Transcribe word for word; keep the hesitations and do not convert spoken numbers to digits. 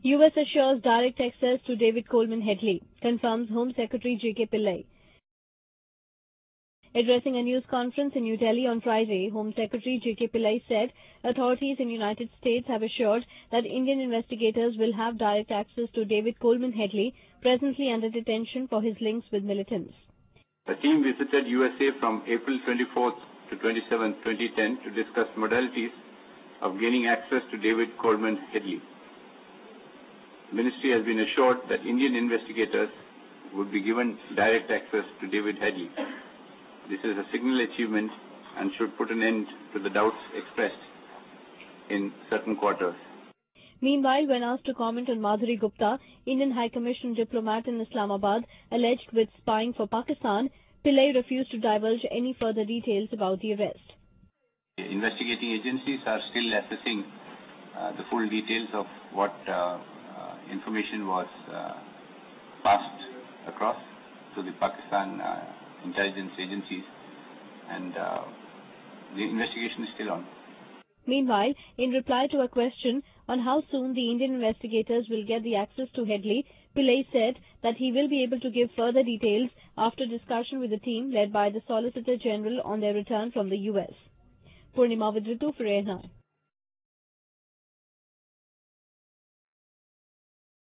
U S assures direct access to David Coleman Headley, confirms Home Secretary J K Pillai. Addressing a news conference in New Delhi on Friday, Home Secretary J K Pillai said authorities in the United States have assured that Indian investigators will have direct access to David Coleman Headley, presently under detention for his links with militants. The team visited U S A from April twenty-fourth to twenty-seventh, twenty ten to discuss modalities of gaining access to David Coleman Headley. The Ministry has been assured that Indian investigators would be given direct access to David Headley. This is a signal achievement and should put an end to the doubts expressed in certain quarters. Meanwhile, when asked to comment on Madhuri Gupta, Indian High Commission diplomat in Islamabad, alleged with spying for Pakistan, Pillai refused to divulge any further details about the arrest. Investigating agencies are still assessing uh, the full details of what uh, uh, information was uh, passed across to the Pakistan uh, intelligence agencies, and uh, the investigation is still on. Meanwhile, in reply to a question on how soon the Indian investigators will get the access to Headley, Pillai said that he will be able to give further details after discussion with the team led by the Solicitor General on their return from the U S. Purnima with Ritu for A N I.